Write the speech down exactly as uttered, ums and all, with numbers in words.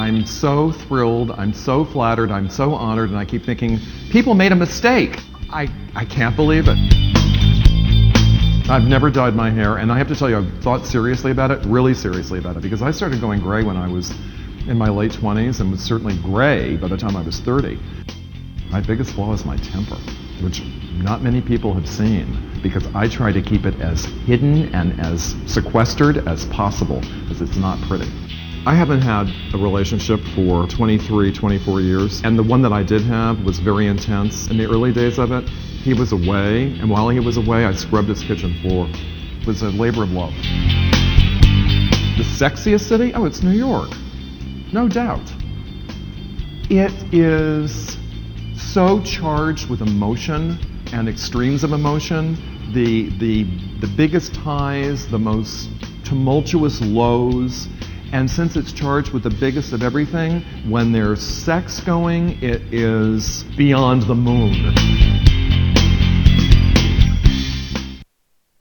I'm so thrilled, I'm so flattered, I'm so honored, and I keep thinking, people made a mistake. I, I can't believe it. I've never dyed my hair, and I have to tell you, I've thought seriously about it, really seriously about it, because I started going gray when I was in my late twenties, and was certainly gray by the time I was thirty. My biggest flaw is my temper, which not many people have seen, because I try to keep it as hidden and as sequestered as possible, because it's not pretty. I haven't had a relationship for twenty-three, twenty-four years, and the one that I did have was very intense. In the early days of it, he was away, and while he was away, I scrubbed his kitchen floor. It was a labor of love. The sexiest city? Oh, it's New York. No doubt. It is so charged with emotion and extremes of emotion. The, the, the biggest highs, the most tumultuous lows. And since it's charged with the biggest of everything, when there's sex going, it is beyond the moon.